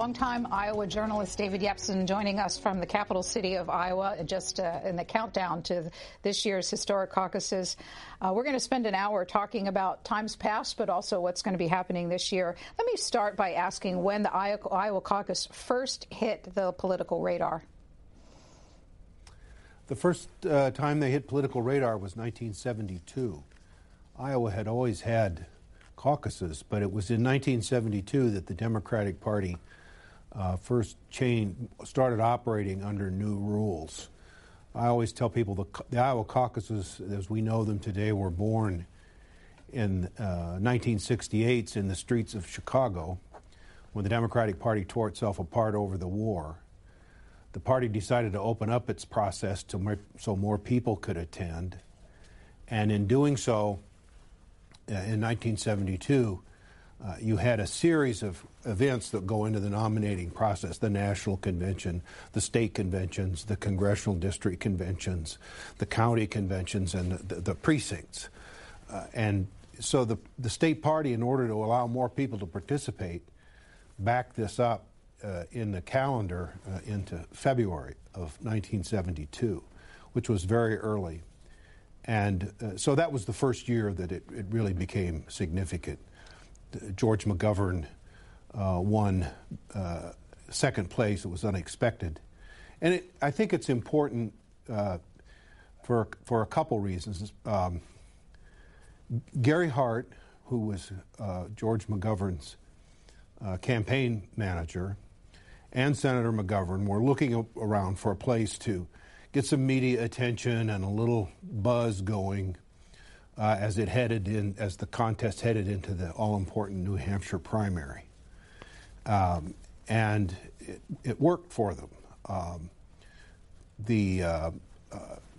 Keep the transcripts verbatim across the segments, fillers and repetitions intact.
longtime Iowa journalist David Yepsen joining us from the capital city of Iowa, just uh, in the countdown to this year's historic caucuses. Uh, we're going to spend an hour talking about times past, but also what's going to be happening this year. Let me start by asking when the Iowa caucus first hit the political radar. The first uh, time they hit political radar was nineteen seventy-two. Iowa had always had caucuses, but it was in nineteen seventy-two that the Democratic Party uh, first chain started operating under new rules. I always tell people the, the Iowa caucuses, as we know them today, were born in uh, nineteen sixty-eight in the streets of Chicago when the Democratic Party tore itself apart over the war. The party decided to open up its process to more, so more people could attend, and in doing so, Uh, in nineteen seventy-two, uh, you had a series of events that go into the nominating process: the national convention, the state conventions, the congressional district conventions, the county conventions, and the, the, the precincts. Uh, and so the, the state party, in order to allow more people to participate, backed this up uh, in the calendar uh, into February of nineteen seventy-two, which was very early. And uh, so that was the first year that it, it really became significant. Uh, George McGovern uh, won uh, second place. It was unexpected. And it, I think it's important uh, for, for a couple reasons. Um, Gary Hart, who was uh, George McGovern's uh, campaign manager, and Senator McGovern were looking around for a place to get some media attention and a little buzz going uh, as it headed in, as the contest headed into the all-important New Hampshire primary. Um, and it, it worked for them. Um, the uh, uh,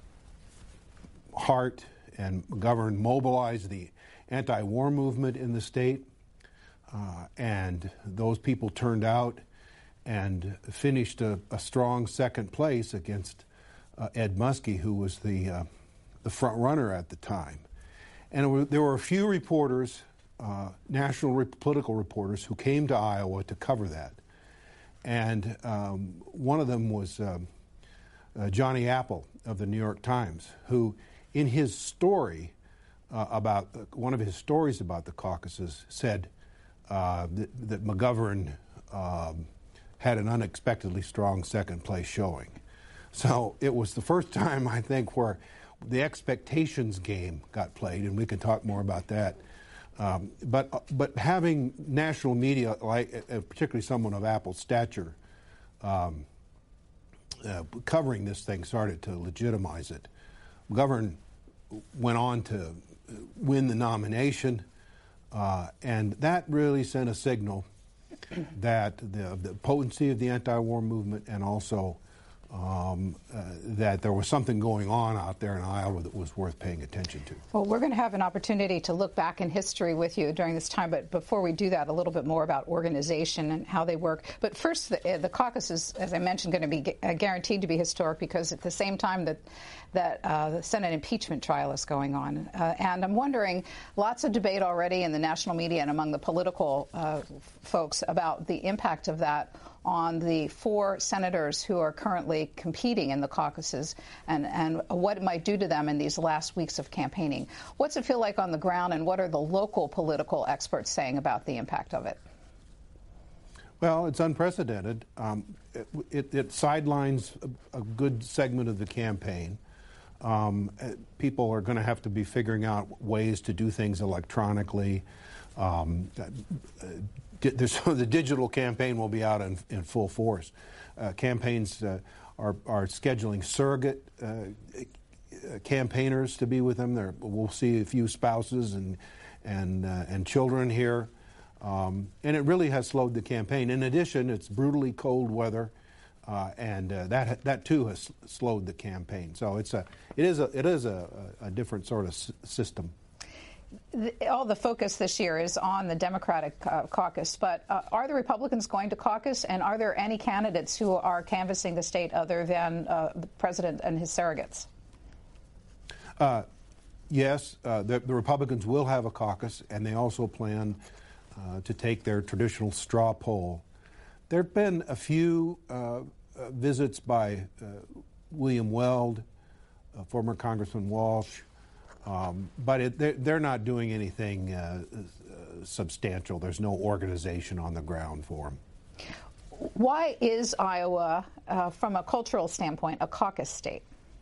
Hart and McGovern mobilized the anti-war movement in the state, uh, and those people turned out and finished a, a strong second place against Uh, Ed Muskie, who was the uh, the front runner at the time. And it were, there were a few reporters, uh, national re- political reporters, who came to Iowa to cover that. And um, one of them was um, uh, Johnny Apple of the New York Times, who in his story uh, about, uh, one of his stories about the caucuses said uh, that, that McGovern um, had an unexpectedly strong second place showing. So it was the first time, I think, where the expectations game got played, and we can talk more about that. Um, but but having national media, like uh, particularly someone of Apple's stature, um, uh, covering this thing started to legitimize it. McGovern went on to win the nomination, uh, and that really sent a signal that the, the potency of the anti-war movement, and also Um, uh, that there was something going on out there in Iowa that was worth paying attention to. Well, we're going to have an opportunity to look back in history with you during this time, but before we do that, a little bit more about organization and how they work. But first, the, uh, the caucus is, as I mentioned, going to be gu- uh, guaranteed to be historic because at the same time that that uh, the Senate impeachment trial is going on. Uh, and I'm wondering, lots of debate already in the national media and among the political uh, folks about the impact of that on the four senators who are currently competing in the caucuses and, and what it might do to them in these last weeks of campaigning. What's it feel like on the ground, and what are the local political experts saying about the impact of it? Well, it's unprecedented. Um, it, it, it sidelines a, a good segment of the campaign. Um, people are going to have to be figuring out ways to do things electronically. Um, uh, the digital campaign will be out in, in full force. Uh, campaigns uh, are, are scheduling surrogate uh, campaigners to be with them. There, we'll see a few spouses and and uh, and children here, um, and it really has slowed the campaign. In addition, it's brutally cold weather, uh, and uh, that that too has slowed the campaign. So it's a it is a it is a, a different sort of s- system. All the focus this year is on the Democratic uh, caucus, but uh, are the Republicans going to caucus, and are there any candidates who are canvassing the state other than uh, the president and his surrogates? Uh, yes, uh, the, the Republicans will have a caucus, and they also plan uh, to take their traditional straw poll There have been a few uh, uh, visits by uh, William Weld, uh, former Congressman Walsh, um, but it, they're, they're not doing anything uh, uh, substantial. There's no organization on the ground for them. Why is Iowa, uh, from a cultural standpoint, a caucus state?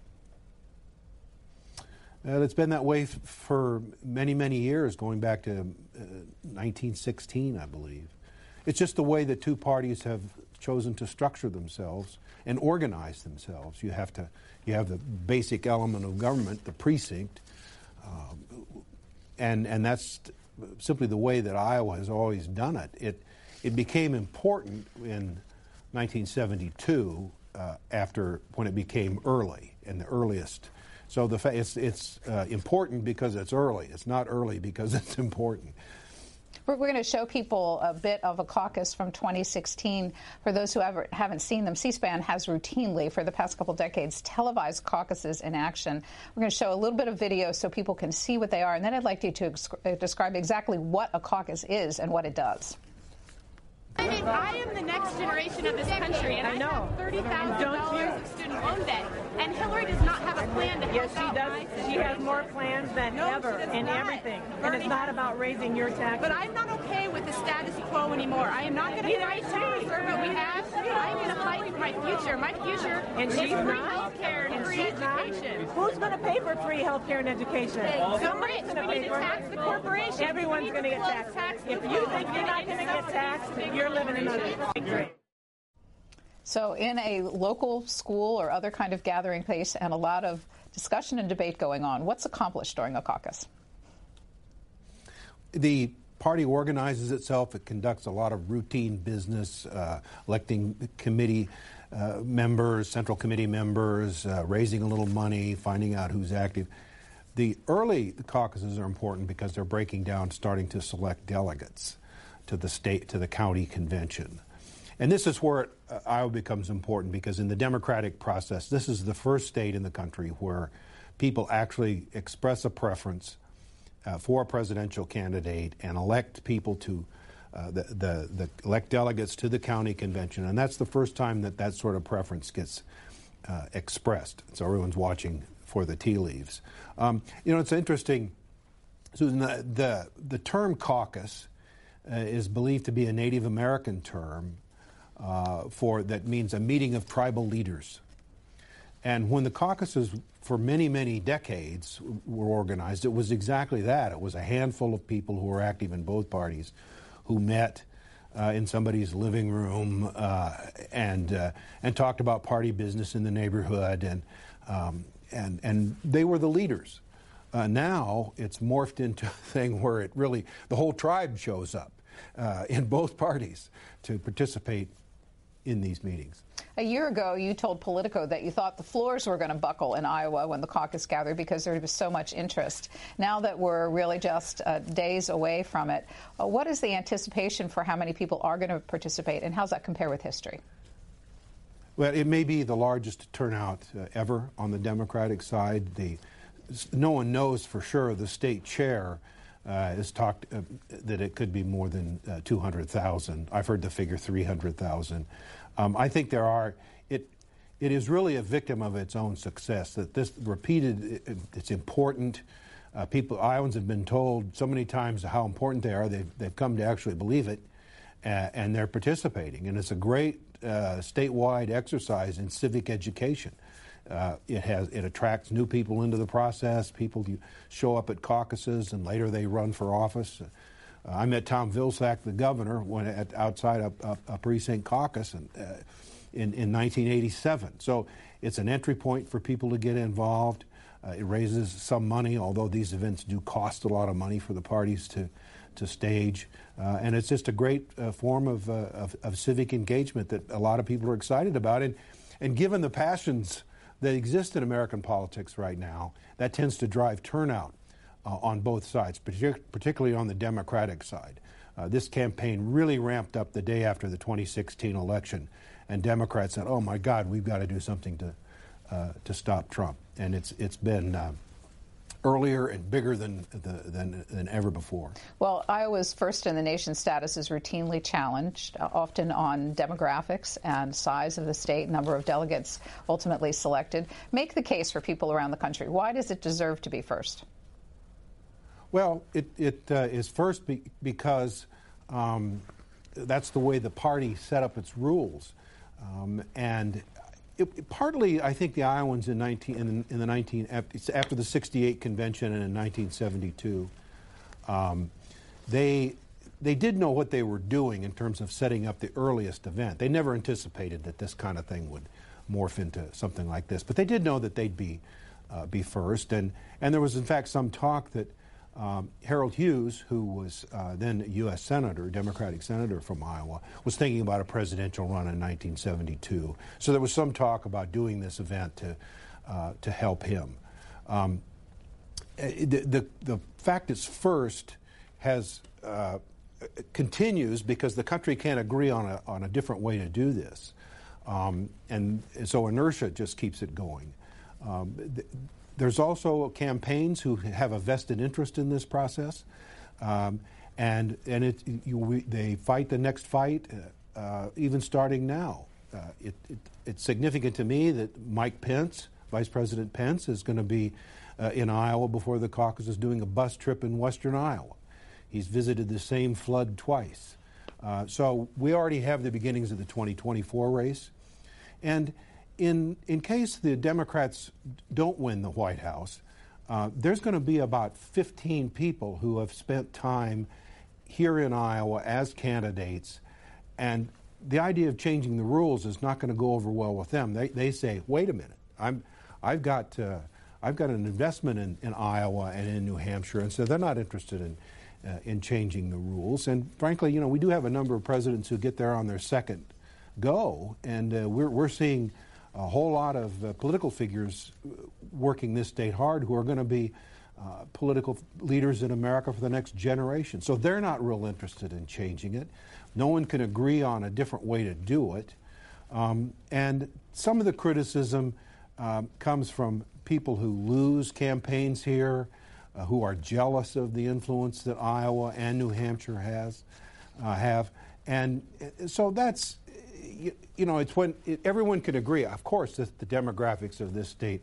Uh, it's been that way f- for many, many years, going back to uh, nineteen sixteen, I believe. It's just the way the two parties have chosen to structure themselves and organize themselves. You have to, you have the basic element of government, the precinct, um, and and that's simply the way that Iowa has always done it. It it became important in nineteen seventy-two uh, after when it became early and the earliest. So the fa- it's it's uh, important because it's early. It's not early because it's important. We're, we're going to show people a bit of a caucus from twenty sixteen. For those who ever haven't seen them, C-SPAN has routinely, for the past couple decades, televised caucuses in action. We're going to show a little bit of video so people can see what they are, and then I'd like you to ex- describe exactly what a caucus is and what it does. I mean, I am the next generation of this country, and I, I know. have thirty thousand dollars of student loan debt, and Hillary does not have a plan to help yes, she out does. my She has more plans than no, ever in not. everything, Bernie, and it's not about raising your taxes. But I'm not okay with the status quo anymore. I am not going to fight to preserve what we have. I'm going to fight for my future. My future and is she's free not. health care and, and free education. Not. Who's going to pay for free health care and education? Somebody's going to pay for it. Tax the corporations. Everyone's going to get taxed. Tax if you think you're not going to get taxed, you're living in a great. So in a local school or other kind of gathering place and a lot of discussion and debate going on, what's accomplished during a caucus? The party organizes itself. It conducts a lot of routine business, uh, electing committee uh, members, central committee members, uh, raising a little money, finding out who's active. The early caucuses are important because they're breaking down, starting to select delegates to the state, to the county convention. And this is where uh, Iowa becomes important, because in the democratic process, this is the first state in the country where people actually express a preference uh, for a presidential candidate and elect people to uh, the, the, the elect delegates to the county convention. And that's the first time that that sort of preference gets uh, expressed. So everyone's watching for the tea leaves. Um, you know, it's interesting, Susan, the, the, the term caucus uh, is believed to be a Native American term. Uh, for that means a meeting of tribal leaders. And when the caucuses for many, many decades were organized, it was exactly that. It was a handful of people who were active in both parties who met uh, in somebody's living room uh, and uh, and talked about party business in the neighborhood, and um, and and they were the leaders. Uh, now it's morphed into a thing where it really, the whole tribe shows up uh, in both parties to participate in these meetings. A year ago, you told Politico that you thought the floors were going to buckle in Iowa when the caucus gathered because there was so much interest. Now that we're really just uh, days away from it, uh, what is the anticipation for how many people are going to participate, and how does that compare with history? Well, it may be the largest turnout uh, ever on the Democratic side. The, no one knows for sure. The state chair Uh, has talked uh, that it could be more than uh, two hundred thousand. I've heard the figure three hundred thousand. Um, I think there are, it, it is really a victim of its own success, that this repeated, it, it's important. Uh, people, Iowans have been told so many times how important they are, they've, they've come to actually believe it, uh, and they're participating. And it's a great uh, statewide exercise in civic education. Uh, it has it attracts new people into the process. People show up at caucuses and later they run for office. Uh, I met Tom Vilsack, the governor, when at outside a, a, a precinct caucus in, uh, in in nineteen eighty-seven. So it's an entry point for people to get involved. Uh, it raises some money, although these events do cost a lot of money for the parties to to stage. Uh, and it's just a great uh, form of, uh, of of civic engagement that a lot of people are excited about. And and given the passions that exist in American politics right now, that tends to drive turnout uh, on both sides, partic- particularly on the Democratic side. Uh, this campaign really ramped up the day after the twenty sixteen election, and Democrats said, "Oh my God, we've got to do something to uh, to stop Trump." And it's it's been uh, earlier and bigger than, the, than than ever before. Well, Iowa's first in the nation status is routinely challenged, uh, often on demographics and size of the state, number of delegates ultimately selected. Make the case for people around the country. Why does it deserve to be first? Well, it, it uh, is first be because um, that's the way the party set up its rules. Um, and It, it, partly, I think the Iowans in, nineteen, in, in the nineteen after the sixty-eight convention and in nineteen seventy-two, um, they they did know what they were doing in terms of setting up the earliest event. They never anticipated that this kind of thing would morph into something like this, but they did know that they'd be uh, be first. And and there was in fact some talk that Um, Harold Hughes, who was uh, then a U S senator, Democratic senator from Iowa, was thinking about a presidential run in nineteen seventy-two. So there was some talk about doing this event to uh, to help him. Um, the, the the fact it's first has uh, continues because the country can't agree on a on a different way to do this, um, and so inertia just keeps it going. Um, th- There's also campaigns who have a vested interest in this process, um, and and it, you, we, they fight the next fight, uh, uh, even starting now. Uh, it, it, it's significant to me that Mike Pence, Vice President Pence, is going to be uh, in Iowa before the caucus, doing a bus trip in western Iowa. He's visited the same flood twice. Uh, so we already have the beginnings of the twenty twenty-four race. And In in case the Democrats don't win the White House, uh, there's going to be about fifteen people who have spent time here in Iowa as candidates, and the idea of changing the rules is not going to go over well with them. They they say, wait a minute, I'm I've got uh, I've got an investment in, in Iowa and in New Hampshire, and so they're not interested in uh, in changing the rules. And frankly, you know, we do have a number of presidents who get there on their second go, and uh, we're we're seeing a whole lot of uh, political figures working this state hard who are going to be uh, political leaders in America for the next generation. So they're not real interested in changing it. No one can agree on a different way to do it. Um, and some of the criticism um, comes from people who lose campaigns here, uh, who are jealous of the influence that Iowa and New Hampshire has uh, have. And uh, so that's You, you know, it's when it, everyone can agree, of course, that the demographics of this state,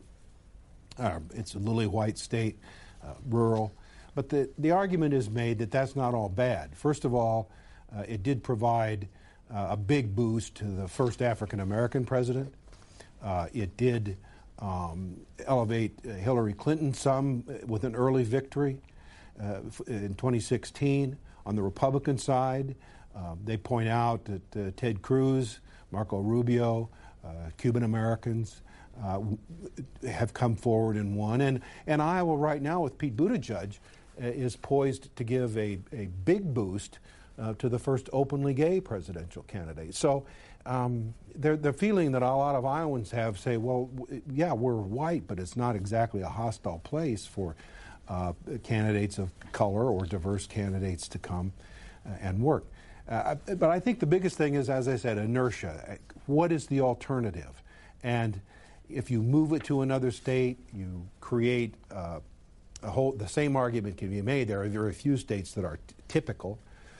uh, it's a lily white state, uh, rural, but the, the argument is made that that's not all bad. First of all, uh, it did provide uh, a big boost to the first African American president. Uh, it did um, elevate uh, Hillary Clinton some with an early victory uh, in twenty sixteen. On the Republican side, Uh, they point out that uh, Ted Cruz, Marco Rubio, uh, Cuban Americans uh, w- have come forward and won. And, and Iowa right now with Pete Buttigieg uh, is poised to give a, a big boost uh, to the first openly gay presidential candidate. So um, the, the feeling that a lot of Iowans have say, well, w- yeah, we're white, but it's not exactly a hostile place for uh, candidates of color or diverse candidates to come uh, and work. Uh, but I think the biggest thing is, as I said, inertia. What is the alternative? And if you move it to another state, you create uh, a whole. The same argument can be made. There are very few states that are t- typical.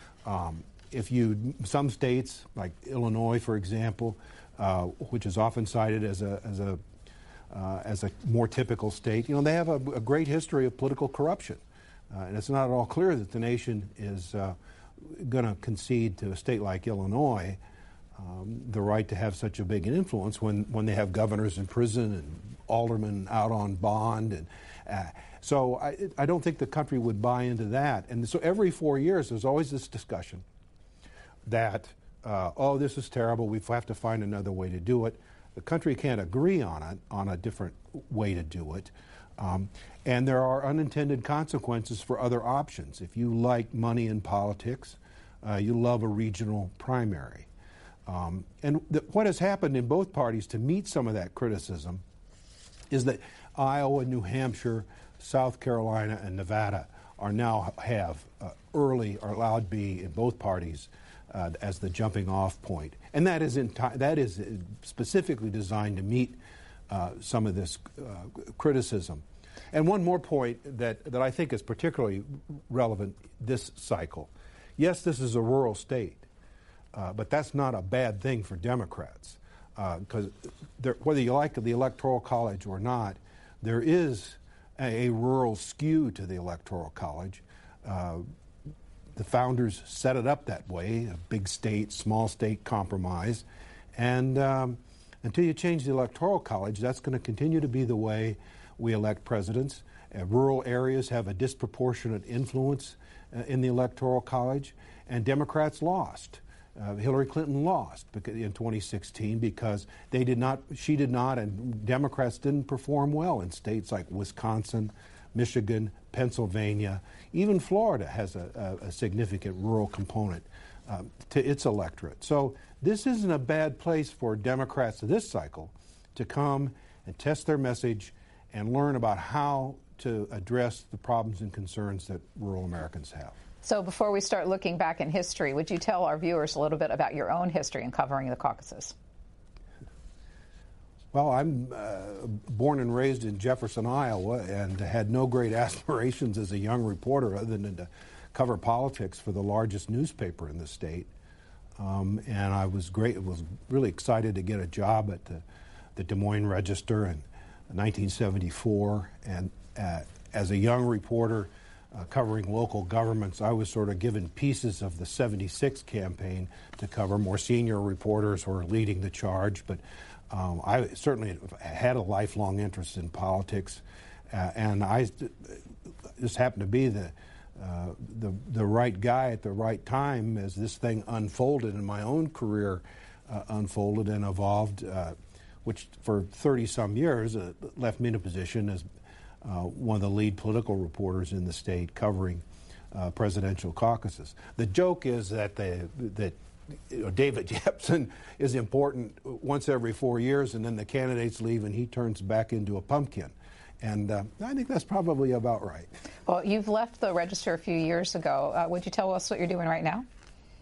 Um, if you, some states like Illinois, for example, uh, which is often cited as a as a uh, as a more typical state, you know, they have a, a great history of political corruption, uh, and it's not at all clear that the nation is Uh, going to concede to a state like Illinois um, the right to have such a big an influence when, when they have governors in prison and aldermen out on bond. And uh, so I, I don't think the country would buy into that. And so every four years there's always this discussion that, uh, oh, this is terrible, we have to find another way to do it. The country can't agree on it, on a different way to do it. Um, and there are unintended consequences for other options. If you like money in politics, uh, you love a regional primary. Um, and th- what has happened in both parties to meet some of that criticism is that Iowa, New Hampshire, South Carolina, and Nevada are now have uh, early, are allowed to be in both parties uh, as the jumping off point. And that is, enti- that is specifically designed to meet uh, some of this uh, criticism. And one more point that, that I think is particularly relevant this cycle. Yes, this is a rural state, uh, but that's not a bad thing for Democrats. Because uh, whether you like the Electoral College or not, there is a, a rural skew to the Electoral College. Uh, the founders set it up that way, a big state, small state compromise. And um, until you change the Electoral College, that's going to continue to be the way we elect presidents. Uh, rural areas have a disproportionate influence uh, in the Electoral College, and Democrats lost. Uh, Hillary Clinton lost in twenty sixteen because they did not, she did not, and Democrats didn't perform well in states like Wisconsin, Michigan, Pennsylvania. Even Florida has a, a, a significant rural component uh, to its electorate. So this isn't a bad place for Democrats this cycle to come and test their message and learn about how to address the problems and concerns that rural Americans have. So before we start looking back in history, would you tell our viewers a little bit about your own history in covering the caucuses? Well, I'm uh, born and raised in Jefferson, Iowa, and had no great aspirations as a young reporter other than to cover politics for the largest newspaper in the state. Um, and I was great, was really excited to get a job at the, the Des Moines Register in nineteen seventy-four. And uh, as a young reporter, Uh, covering local governments, I was sort of given pieces of the seventy-six campaign to cover. More senior reporters were leading the charge, but um, I certainly had a lifelong interest in politics, uh, and I just happened to be the, uh, the the right guy at the right time as this thing unfolded and my own career uh, unfolded and evolved, uh, which for thirty-some years uh, left me in a position as Uh, one of the lead political reporters in the state covering uh, presidential caucuses. The joke is that the, that you know, David Jepsen is important once every four years, and then the candidates leave, and he turns back into a pumpkin. And uh, I think that's probably about right. Well, you've left the Register a few years ago. Uh, would you tell us what you're doing right now?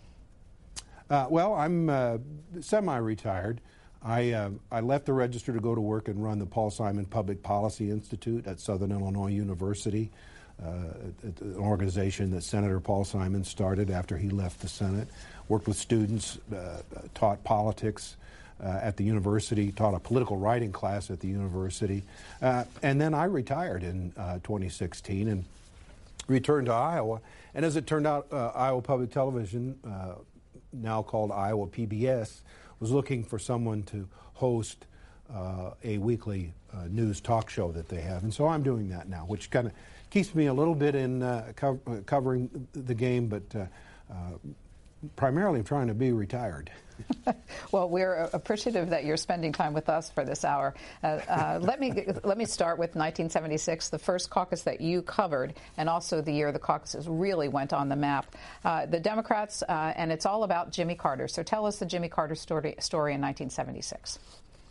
Uh, well, I'm uh, semi-retired. I, uh, I left the Register to go to work and run the Paul Simon Public Policy Institute at Southern Illinois University, uh, an organization that Senator Paul Simon started after he left the Senate. Worked with students, uh, taught politics uh, at the university, taught a political writing class at the university. Uh, and then I retired in uh, twenty sixteen and returned to Iowa. And as it turned out, uh, Iowa Public Television, uh, now called Iowa P B S, was looking for someone to host uh, a weekly uh, news talk show that they have. And so I'm doing that now, which kind of keeps me a little bit in uh, co uh, covering the game, but uh, uh, primarily I'm trying to be retired. Well, we're appreciative that you're spending time with us for this hour. Uh, uh, let me let me start with nineteen seventy-six, the first caucus that you covered, and also the year the caucuses really went on the map. Uh, the Democrats, uh, and it's all about Jimmy Carter. So tell us the Jimmy Carter story, story in nineteen seventy-six.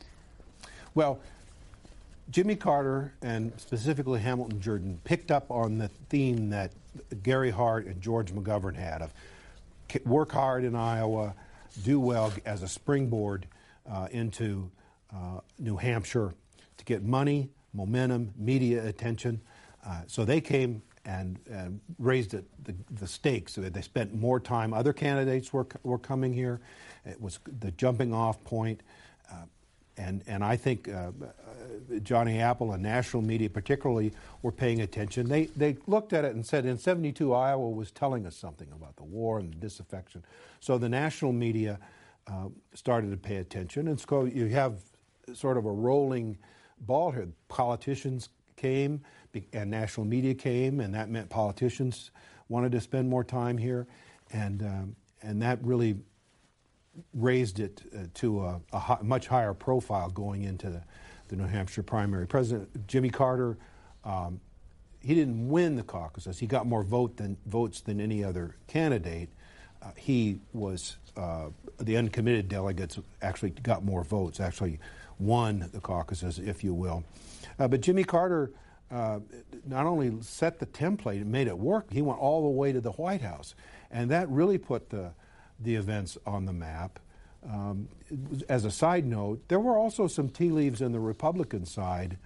Well, Jimmy Carter, and specifically Hamilton Jordan, picked up on the theme that Gary Hart and George McGovern had of work hard in Iowa, do well as a springboard uh, into uh, New Hampshire to get money, momentum, media attention. Uh, so they came and, and raised it, the, the stakes. So they spent more time. Other candidates were, were coming here. It was the jumping off point. Uh, and, and I think uh, uh, Johnny Apple and national media particularly were paying attention. They, they looked at it and said in seventy-two, Iowa was telling us something about the war and the disaffection. So the national media uh, started to pay attention. And so you have sort of a rolling ball here. Politicians came and national media came, and that meant politicians wanted to spend more time here. And, um, and that really raised it uh, to a, a high, much higher profile going into the, the New Hampshire primary. President Jimmy Carter, um, he didn't win the caucuses. He got more vote than, votes than any other candidate. Uh, he was, uh, the uncommitted delegates actually got more votes, actually won the caucuses, if you will. Uh, but Jimmy Carter uh, not only set the template and made it work, he went all the way to the White House. And that really put the, the events on the map. Um, as a side note, there were also some tea leaves in the Republican side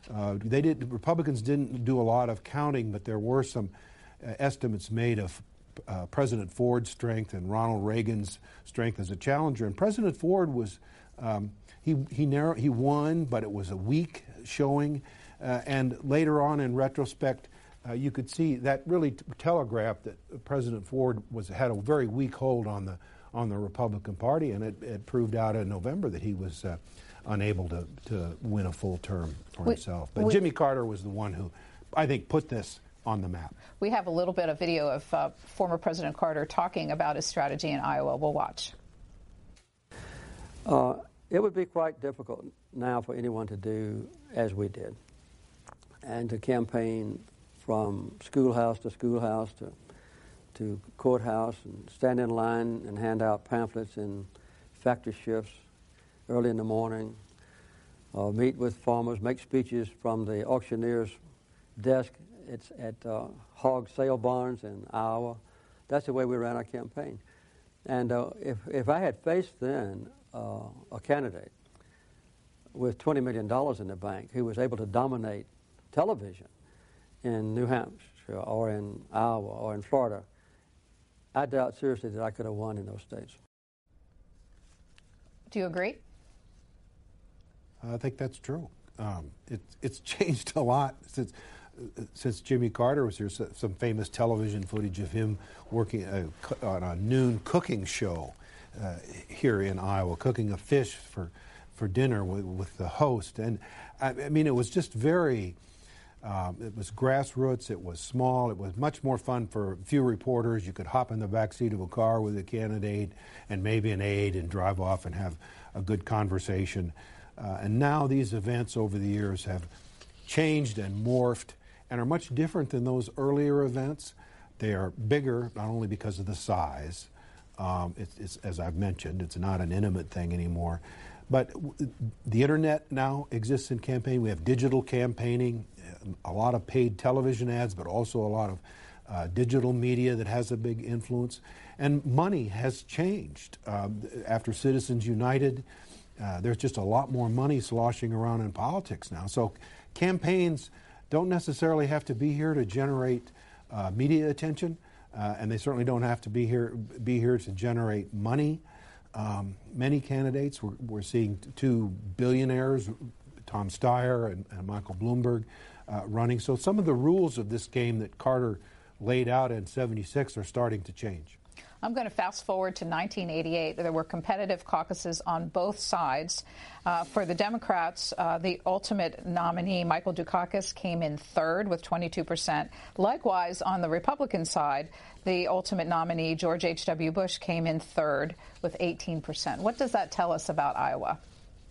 Uh, they did. Republicans didn't do a lot of counting, but there were some uh, estimates made of uh, President Ford's strength and Ronald Reagan's strength as a challenger. And President Ford was um, he he narrow, he won, but it was a weak showing. Uh, and later on, in retrospect, uh, you could see that really t- telegraphed that President Ford was had a very weak hold on the on the Republican Party, and it, it proved out in November that he was uh, unable to, to win a full term for we, himself. But we, Jimmy Carter was the one who, I think, put this on the map. We have a little bit of video of uh, former President Carter talking about his strategy in Iowa. We'll watch. Uh, it would be quite difficult now for anyone to do as we did, and to campaign from schoolhouse to schoolhouse to to courthouse and stand in line and hand out pamphlets in factory shifts early in the morning, uh, meet with farmers, make speeches from the auctioneer's desk it's at uh, hog sale barns in Iowa. That's the way we ran our campaign. And uh, if, if I had faced then uh, a candidate with twenty million dollars in the bank who was able to dominate television in New Hampshire or in Iowa or in Florida, I doubt seriously that I could have won in those states. Do you agree? I think that's true. Um, it, it's changed a lot since since Jimmy Carter was here. Some famous television footage of him working uh, on a noon cooking show uh, here in Iowa, cooking a fish for for dinner with, with the host. And I, I mean, it was just very. Um, it was grassroots. It was small. It was much more fun for few reporters. You could hop in the back seat of a car with a candidate and maybe an aide and drive off and have a good conversation. Uh, and now these events over the years have changed and morphed and are much different than those earlier events. They are bigger, not only because of the size. Um, it's, it's, as I've mentioned, it's not an intimate thing anymore. But w- the internet now exists in campaign. We have digital campaigning, a lot of paid television ads, but also a lot of uh, digital media that has a big influence. And money has changed. Um, after Citizens United, uh, there's just a lot more money sloshing around in politics now. So campaigns don't necessarily have to be here to generate uh, media attention, uh, and they certainly don't have to be here be here to generate money. Um, many candidates, we're, we're seeing two billionaires, Tom Steyer and, and Michael Bloomberg, uh, running. So some of the rules of this game that Carter laid out in seventy-six are starting to change. I'm going to fast forward to nineteen eighty-eight. There were competitive caucuses on both sides. Uh, for the Democrats, uh, the ultimate nominee, Michael Dukakis, came in third with twenty-two percent. Likewise, on the Republican side, the ultimate nominee, George H W. Bush, came in third with eighteen percent. What does that tell us about Iowa?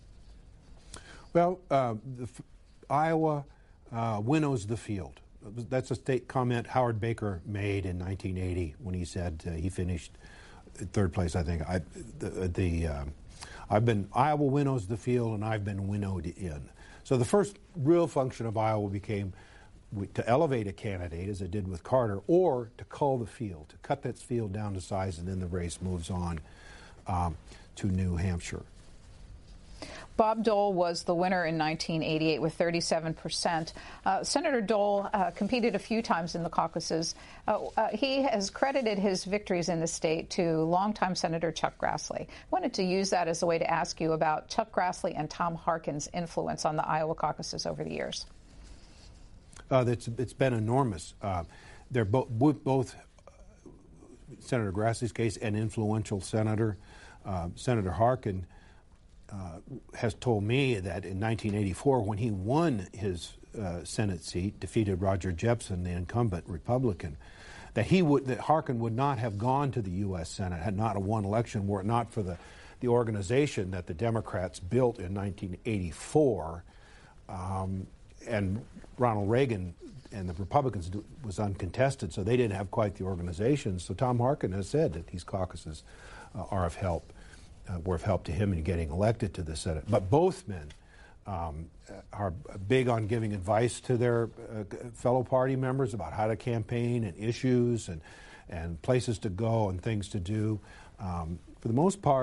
Well, uh, the f- Iowa uh, winnows the field. That's a state comment Howard Baker made in nineteen eighty when he said uh, he finished third place. I think I, the, the um, I've been Iowa winnows the field, and I've been winnowed in. So the first real function of Iowa became to elevate a candidate, as it did with Carter, or to cull the field, to cut that field down to size, and then the race moves on um, to New Hampshire. Bob Dole was the winner in nineteen eighty-eight with thirty-seven percent. Uh, Senator Dole uh, competed a few times in the caucuses. Uh, uh, he has credited his victories in the state to longtime Senator Chuck Grassley. I wanted to use that as a way to ask you about Chuck Grassley and Tom Harkin's influence on the Iowa caucuses over the years. Uh, it's, it's been enormous. Uh, they're bo- both uh, Senator Grassley's case, an influential senator. Uh, Senator Harkin Uh, has told me that in nineteen eighty-four, when he won his uh, Senate seat, defeated Roger Jepsen, the incumbent Republican, that he would that Harkin would not have gone to the U S Senate had not won election were it not for the the organization that the Democrats built in nineteen eighty-four, um, and Ronald Reagan and the Republicans do, was uncontested, so they didn't have quite the organization. So Tom Harkin has said that these caucuses uh, are of help. Uh, were of help to him in getting elected to the Senate. But both men um, are big on giving advice to their uh, fellow party members about how to campaign and issues and, and places to go and things to do. Um, for the most part,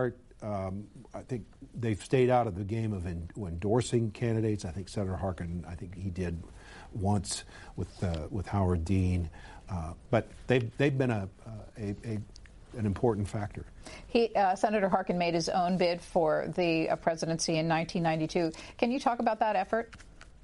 Um, I think they've stayed out of the game of en- endorsing candidates. I think Senator Harkin, I think he did once with uh, with Howard Dean, uh, but they've they've been a, a, a an important factor. He, uh, Senator Harkin made his own bid for the uh, presidency in nineteen ninety-two. Can you talk about that effort?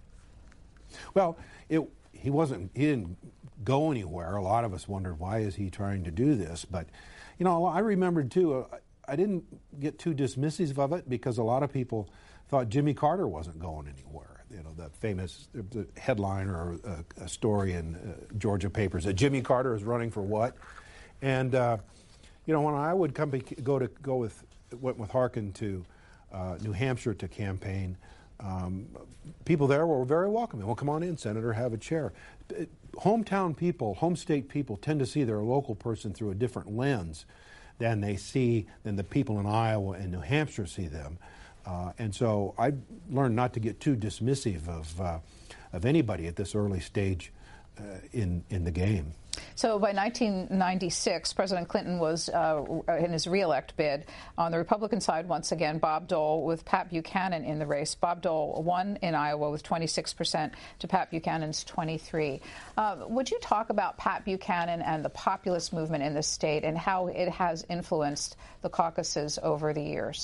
Well, it, he wasn't. He didn't go anywhere. A lot of us wondered, why is he trying to do this? But you know, I remembered too. Uh, I didn't get too dismissive of it because a lot of people thought Jimmy Carter wasn't going anywhere. You know, the famous the headline or a, a story in uh, Georgia papers that Jimmy Carter is running for what, and. Uh, You know, when I would come go to go with went with Harkin to uh, New Hampshire to campaign, um, people there were very welcoming. Well, come on in, Senator, have a chair. Hometown people, home state people, tend to see their local person through a different lens than they see than the people in Iowa and New Hampshire see them. Uh, and so I learned not to get too dismissive of uh, of anybody at this early stage uh, in in the game. So by nineteen ninety-six, President Clinton was uh, in his re-elect bid. On the Republican side, once again, Bob Dole with Pat Buchanan in the race. Bob Dole won in Iowa with twenty-six percent to Pat Buchanan's twenty-three. Uh, would you talk about Pat Buchanan and the populist movement in the state and how it has influenced the caucuses over the years?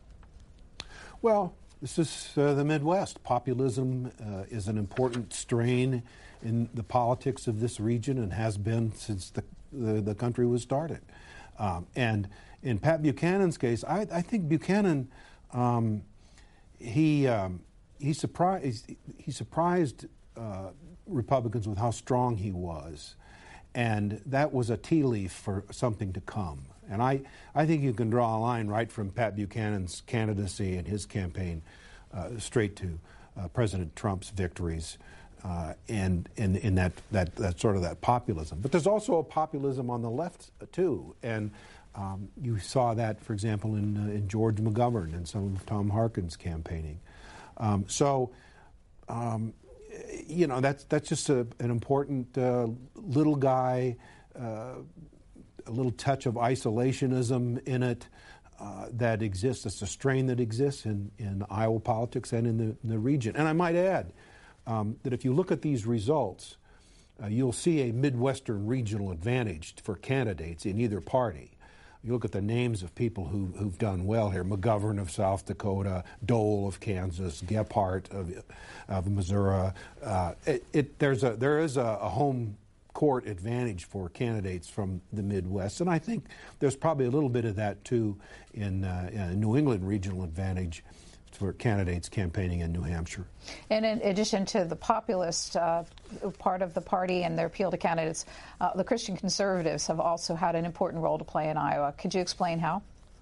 Well, this is uh, the Midwest. Populism uh, is an important strain in the politics of this region and has been since the the, the country was started. Um, and in Pat Buchanan's case, I, I think Buchanan um, he um, he surprised he surprised uh, Republicans with how strong he was, and that was a tea leaf for something to come. And I, I think you can draw a line right from Pat Buchanan's candidacy and his campaign uh, straight to uh, President Trump's victories. Uh, and in, in that, that, that sort of that populism. But there's also a populism on the left, uh, too. And um, you saw that, for example, in, uh, in George McGovern and some of Tom Harkin's campaigning. Um, so, um, you know, that's, that's just a, an important uh, little guy, uh, a little touch of isolationism in it uh, that exists. It's a strain that exists in, in Iowa politics and in the, in the region. And I might add, Um, that if you look at these results, uh, you'll see a Midwestern regional advantage for candidates in either party. You look at the names of people who, who've done well here: McGovern of South Dakota, Dole of Kansas, Gephardt of, of Missouri. Uh, it, it, there's a, there is a, a home court advantage for candidates from the Midwest, and I think there's probably a little bit of that too in, uh, in New England regional advantage for candidates campaigning in New Hampshire. And in addition to the populist uh, part of the party and their appeal to candidates, uh, the Christian conservatives have also had an important role to play in Iowa. Could you explain how?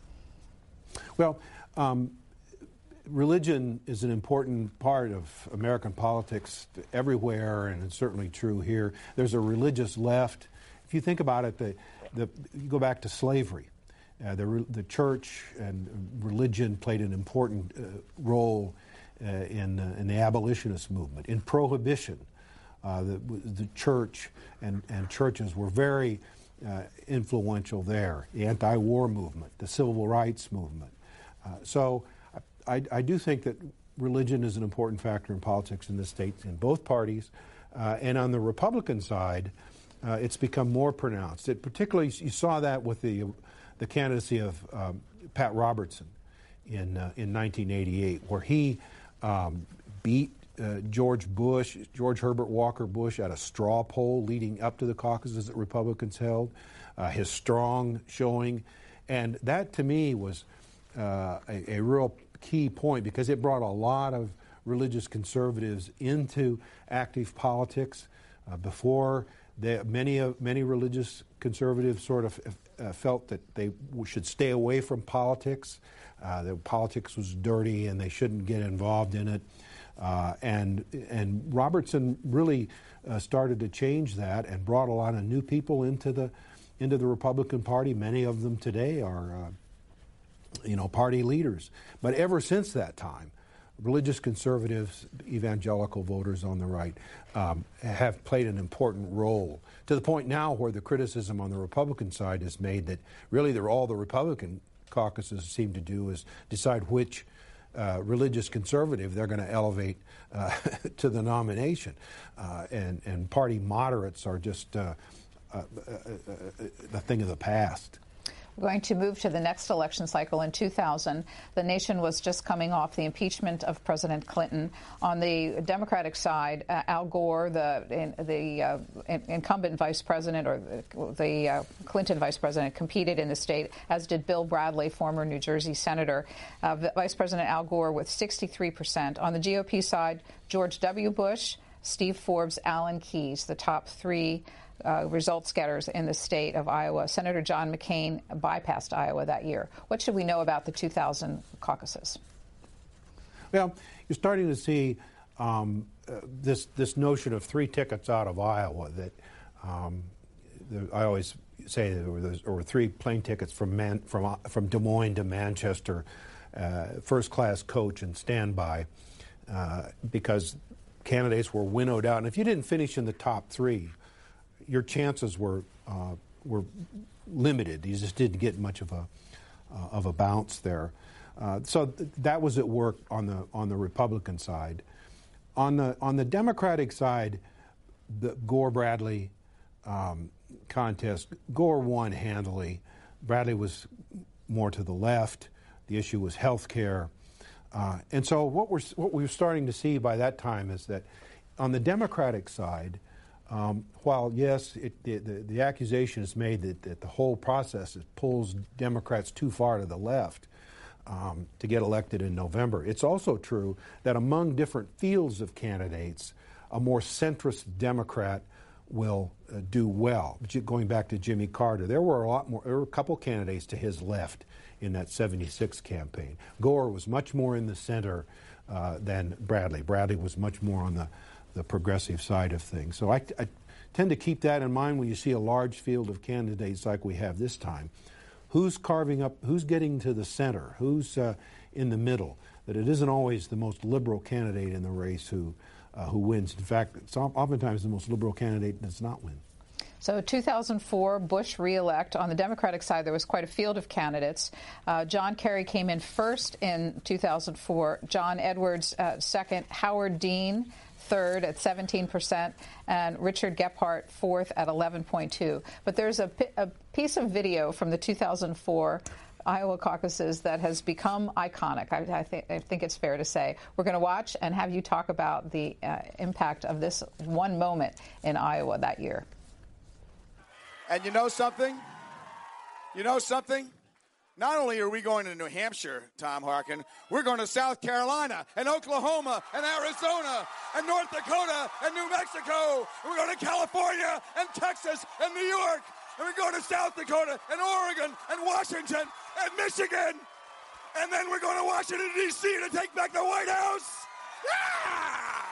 Well, um, religion is an important part of American politics everywhere, and it's certainly true here. There's a religious left. If you think about it, the, the, you go back to slavery. Uh, the, the church and religion played an important uh, role uh, in, uh, in the abolitionist movement. In Prohibition, uh, the, the church and, and churches were very uh, influential there. The anti-war movement, the civil rights movement. Uh, so I, I do think that religion is an important factor in politics in the states, in both parties. Uh, and on the Republican side, uh, it's become more pronounced. It particularly, you saw that with the the candidacy of um, Pat Robertson in uh, in nineteen eighty-eight, where he um, beat uh, George Bush, George Herbert Walker Bush, at a straw poll leading up to the caucuses that Republicans held. Uh, his strong showing, and that to me was uh, a, a real key point because it brought a lot of religious conservatives into active politics. Uh, before they, many of many religious conservatives sort of Uh, felt that they w- should stay away from politics, uh, that politics was dirty and they shouldn't get involved in it. Uh, and and Robertson really uh, started to change that and brought a lot of new people into the into the Republican Party. Many of them today are, uh, you know, party leaders. But ever since that time, religious conservatives, evangelical voters on the right, um, have played an important role, to the point now where the criticism on the Republican side is made that really they're all the Republican caucuses seem to do is decide which uh, religious conservative they're going to elevate uh, to the nomination. Uh, and, and party moderates are just uh, uh, uh, uh, a thing of the past. We're going to move to the next election cycle in two thousand. The nation was just coming off the impeachment of President Clinton. On the Democratic side, uh, Al Gore, the in, the uh, in, incumbent vice president, or the, the uh, Clinton vice president, competed in the state, as did Bill Bradley, former New Jersey senator. Uh, Vice President Al Gore with sixty-three percent. On the G O P side, George W. Bush, Steve Forbes, Alan Keyes, the top three Uh, results getters in the state of Iowa. Senator John McCain bypassed Iowa that year. What should we know about the two thousand caucuses? Well, you're starting to see um, uh, this this notion of three tickets out of Iowa. That um, the, I always say there were, those, there were three plane tickets from Man, from uh, from Des Moines to Manchester, uh, first class coach and standby, uh, because candidates were winnowed out. And if you didn't finish in the top three, your chances were uh, were limited. You just didn't get much of a uh, of a bounce there. Uh, so th- that was at work on the on the Republican side. On the on the Democratic side, the Gore Bradley um, contest, Gore won handily. Bradley was more to the left. The issue was health care, uh, and so what we're what we were starting to see by that time is that on the Democratic side, Um, while, yes, it, the, the, the accusation is made that, that the whole process pulls Democrats too far to the left um, to get elected in November, it's also true that among different fields of candidates, a more centrist Democrat will uh, do well. Going back to Jimmy Carter, there were a lot more, there were a couple candidates to his left in that seventy-six campaign. Gore was much more in the center uh, than Bradley. Bradley was much more on the the progressive side of things. So I, I tend to keep that in mind when you see a large field of candidates like we have this time. Who's carving up, who's getting to the center, who's uh, in the middle, that it isn't always the most liberal candidate in the race who, uh, who wins. In fact, it's oftentimes the most liberal candidate does not win. So two thousand four, Bush re-elect. On the Democratic side, there was quite a field of candidates. Uh, John Kerry came in first in two thousand four, John Edwards uh, second, Howard Dean third at seventeen percent, and Richard Gephardt fourth at eleven point two. But there's a, a piece of video from the two thousand four Iowa caucuses that has become iconic. I, I, th- I think it's fair to say. We're going to watch and have you talk about the uh, impact of this one moment in Iowa that year. And you know something? You know something? Not only are we going to New Hampshire, Tom Harkin, we're going to South Carolina and Oklahoma and Arizona and North Dakota and New Mexico. And we're going to California and Texas and New York. And we're going to South Dakota and Oregon and Washington and Michigan. And then we're going to Washington, D C to take back the White House. Yeah!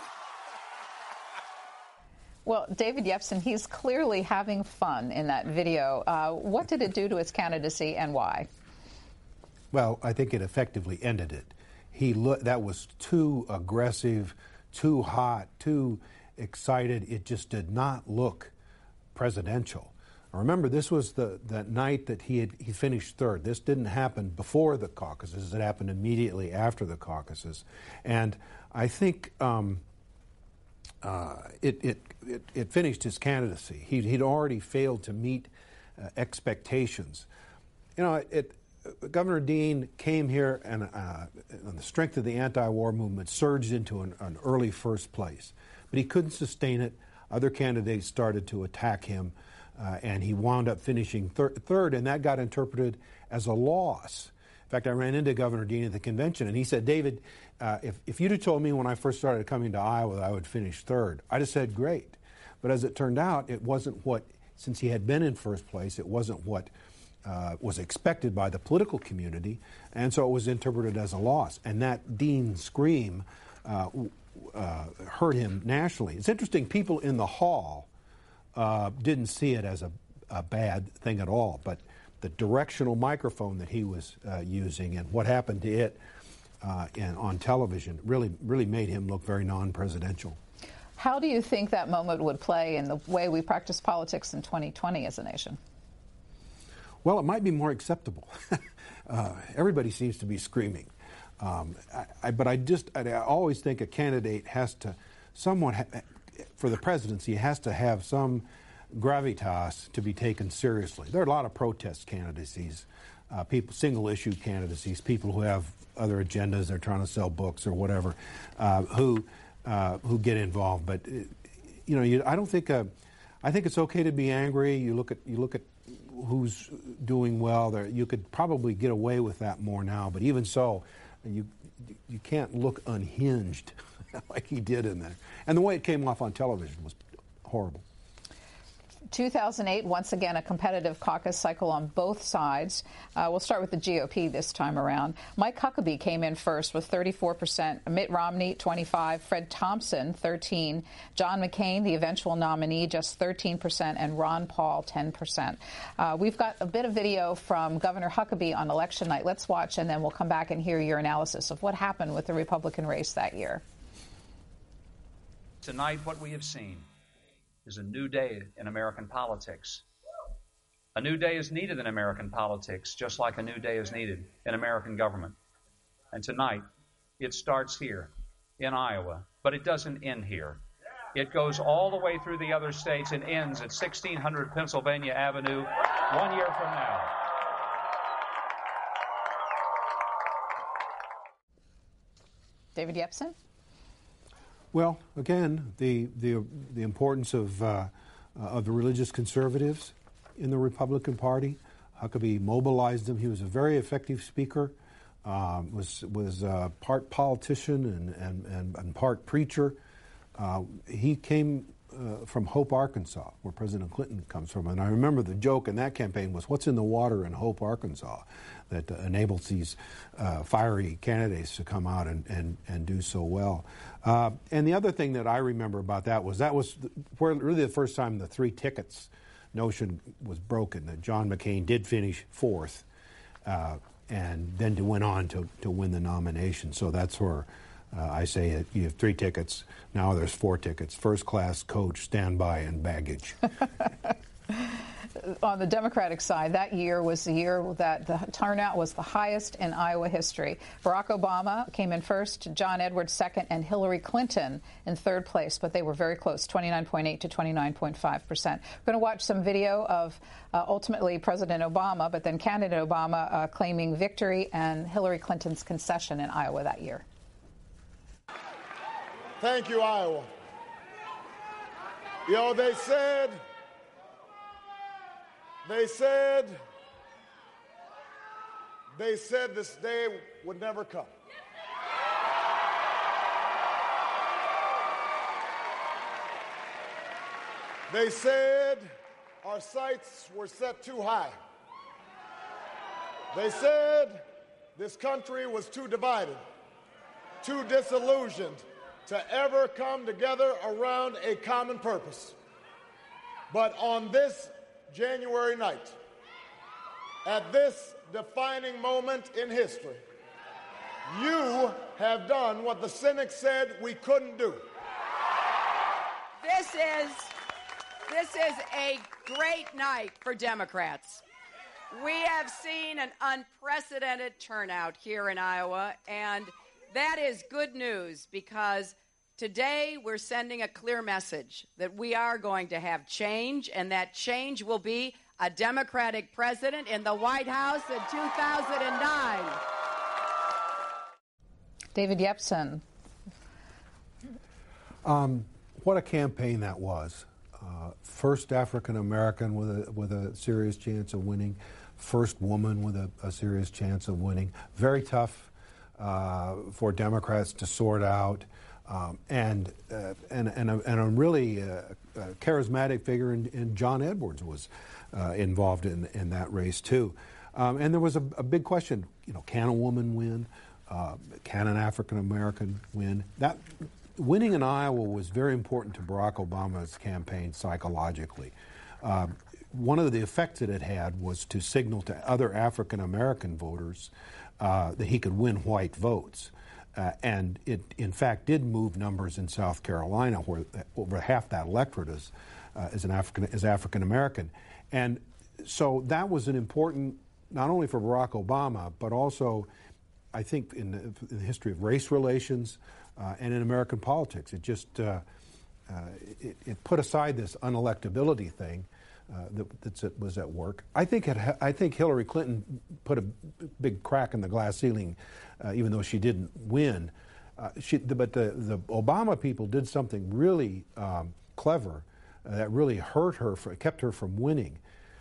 Well, David Yepsen, he's clearly having fun in that video. Uh, what did it do to his candidacy and why? Well, I think it effectively ended it. He lo- that was too aggressive, too hot, too excited. It just did not look presidential. Remember, this was the, the night that he had he finished third. This didn't happen before the caucuses. It happened immediately after the caucuses. And I think um, uh, it, it, it, it finished his candidacy. He, he'd already failed to meet uh, expectations. You know, it, Governor Dean came here and, uh, on the strength of the anti-war movement, surged into an, an early first place. But he couldn't sustain it. Other candidates started to attack him. Uh, and he wound up finishing thir- third, and that got interpreted as a loss. In fact, I ran into Governor Dean at the convention, and he said, David, uh, if, if you'd have told me when I first started coming to Iowa that I would finish third, I'd have said great. But as it turned out, it wasn't what, since he had been in first place, it wasn't what uh, was expected by the political community, and so it was interpreted as a loss. And that Dean scream uh, uh, hurt him nationally. It's interesting, people in the hall Uh, didn't see it as a, a bad thing at all, but the directional microphone that he was uh, using and what happened to it uh, in, on television really, really made him look very non-presidential. How do you think that moment would play in the way we practice politics in twenty twenty as a nation? Well, it might be more acceptable. uh, everybody seems to be screaming. Um, I, I, but I just, I, I always think a candidate has to, somewhat, ha- for the presidency, has to have some gravitas to be taken seriously. There are a lot of protest candidacies, uh, people, single-issue candidacies, people who have other agendas, they're trying to sell books or whatever, uh, who uh, who get involved. But uh, you know, you, I don't think. Uh, I think it's okay to be angry. You look at you look at who's doing well. There, you could probably get away with that more now. But even so, you you can't look unhinged like he did in there. And the way it came off on television was horrible. two thousand eight, once again, a competitive caucus cycle on both sides. Uh, we'll start with the G O P this time around. Mike Huckabee came in first with thirty-four percent, Mitt Romney, twenty-five, Fred Thompson, thirteen, John McCain, the eventual nominee, just thirteen percent, and Ron Paul, ten percent. Uh, we've got a bit of video from Governor Huckabee on election night. Let's watch, and then we'll come back and hear your analysis of what happened with the Republican race that year. Tonight, what we have seen is a new day in American politics. A new day is needed in American politics, just like a new day is needed in American government. And tonight, it starts here in Iowa, but it doesn't end here. It goes all the way through the other states and ends at sixteen hundred Pennsylvania Avenue one year from now. David Yepsen? Well, again, the the the importance of uh, of the religious conservatives in the Republican Party. Huckabee mobilized them. He was a very effective speaker. Um, was was uh, part politician and and, and, and part preacher. Uh, he came uh, from Hope, Arkansas, where President Clinton comes from. And I remember the joke in that campaign was, "What's in the water in Hope, Arkansas?" that uh, enables these uh, fiery candidates to come out and, and, and do so well. Uh, and the other thing that I remember about that was that was the, where really the first time the three tickets notion was broken, that John McCain did finish fourth uh, and then to went on to, to win the nomination. So that's where uh, I say that you have three tickets. Now there's four tickets: first class, coach, standby, and baggage. On the Democratic side, that year was the year that the turnout was the highest in Iowa history. Barack Obama came in first, John Edwards second, and Hillary Clinton in third place, but they were very close, twenty-nine point eight to twenty-nine point five percent. We're going to watch some video of uh, ultimately President Obama, but then candidate Obama uh, claiming victory and Hillary Clinton's concession in Iowa that year. Thank you, Iowa. You know, they said... They said, they said this day would never come. They said our sights were set too high. They said this country was too divided, too disillusioned to ever come together around a common purpose. But on this January night, at this defining moment in history, you have done what the cynics said we couldn't do. This is, this is a great night for Democrats. We have seen an unprecedented turnout here in Iowa, and that is good news because today, we're sending a clear message that we are going to have change, and that change will be a Democratic president in the White House in two thousand nine. David Yepsen. Um, what a campaign that was. Uh, first African-American with a, with a serious chance of winning. First woman with a, a serious chance of winning. Very tough uh, for Democrats to sort out. Um, and, uh, and and a, and a really uh, uh, charismatic figure in, in John Edwards was uh, involved in in that race too. Um, and there was a, a big question: you know, can a woman win? Uh, can an African American win? That winning in Iowa was very important to Barack Obama's campaign psychologically. Uh, one of the effects that it had was to signal to other African American voters uh, that he could win white votes. Uh, and it, in fact, did move numbers in South Carolina, where over half that electorate is, uh, is an African is African American. And so that was an important, not only for Barack Obama, but also, I think, in the, in the history of race relations uh, and in American politics. It just uh, uh, it, it put aside this unelectability thing uh, that that's, it was at work. I think it, I think Hillary Clinton put a big crack in the glass ceiling, uh, even though she didn't win. Uh, she, but the, the Obama people did something really um, clever uh, that really hurt her, for, kept her from winning.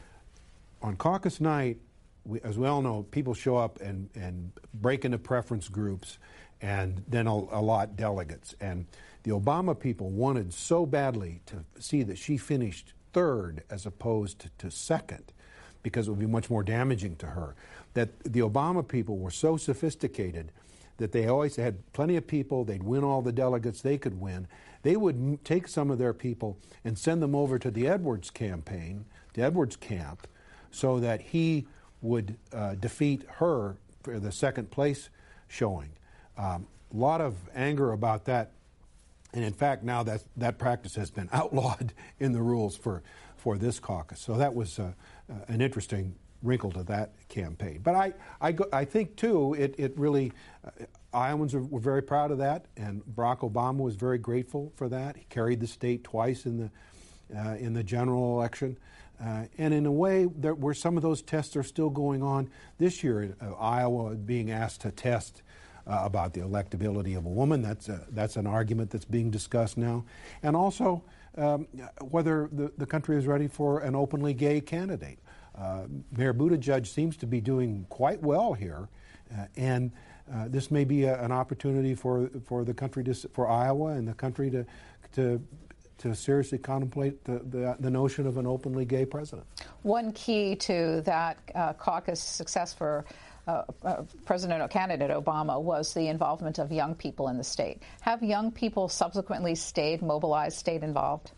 On caucus night, we, as we all know, people show up and, and break into preference groups and then allot delegates. And the Obama people wanted so badly to see that she finished third as opposed to, to second, because it would be much more damaging to her, that the Obama people were so sophisticated that they always had plenty of people, they'd win all the delegates they could win. They would m- take some of their people and send them over to the Edwards campaign, the Edwards camp, so that he would uh, defeat her for the second place showing. A um, lot of anger about that, and in fact now that that practice has been outlawed in the rules for, for this caucus. So that was uh, uh, an interesting wrinkle to that campaign. But I, I, go, I think, too, it, it really, uh, Iowans are, were very proud of that, and Barack Obama was very grateful for that. He carried the state twice in the, uh, in the general election. Uh, and in a way, there, where some of those tests are still going on this year, uh, Iowa being asked to test uh, about the electability of a woman. That's, a, that's an argument that's being discussed now. And also um, whether the, the country is ready for an openly gay candidate. Uh, Mayor Buttigieg seems to be doing quite well here, uh, and uh, this may be a, an opportunity for for the country to, for Iowa and the country to to to seriously contemplate the, the the notion of an openly gay president. One key to that uh, caucus success for uh, uh, President or candidate Obama was the involvement of young people in the state. Have young people subsequently stayed mobilized, stayed involved?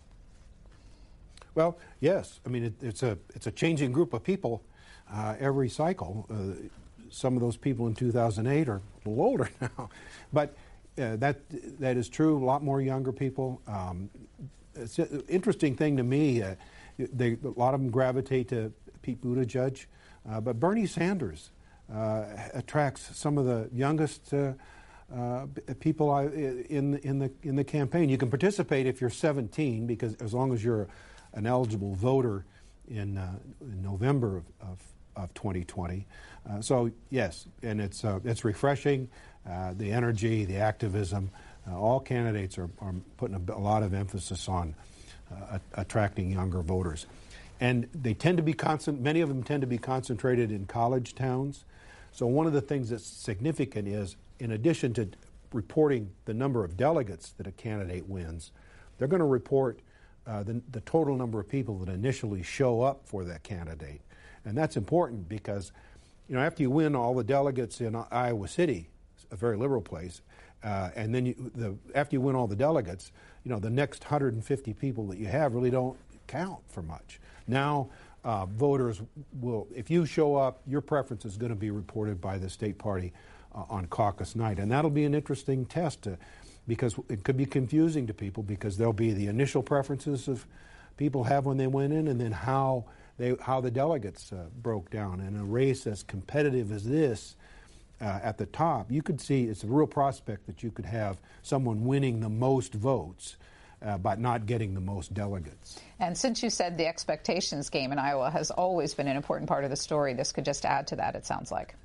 Well, yes. I mean, it, it's a it's a changing group of people uh, every cycle. Uh, some of those people in two thousand eight are a little older now, but uh, that that is true. A lot more younger people. Um, it's an interesting thing to me. Uh, they, a lot of them gravitate to Pete Buttigieg, uh, but Bernie Sanders uh, attracts some of the youngest uh, uh, people in in the in the campaign. You can participate if you're seventeen, because as long as you're an eligible voter in, uh, in November of, of, of twenty twenty. Uh, so yes, and it's uh, it's refreshing. Uh, the energy, the activism, uh, all candidates are, are putting a, a lot of emphasis on uh, attracting younger voters, and they tend to be constant. Many of them tend to be concentrated in college towns. So one of the things that's significant is, in addition to reporting the number of delegates that a candidate wins, they're going to report Uh, the, the total number of people that initially show up for that candidate. And that's important because, you know, after you win all the delegates in Iowa City, a very liberal place, uh, and then you, the, after you win all the delegates, you know, the next one hundred fifty people that you have really don't count for much. Now, uh, voters will, if you show up, your preference is going to be reported by the state party uh, on caucus night. And that'll be an interesting test to, because it could be confusing to people, because there'll be the initial preferences of people have when they went in, and then how they how the delegates uh, broke down. In a race as competitive as this, uh, at the top, you could see it's a real prospect that you could have someone winning the most votes, uh, but not getting the most delegates. And since you said the expectations game in Iowa has always been an important part of the story, this could just add to that, it sounds like.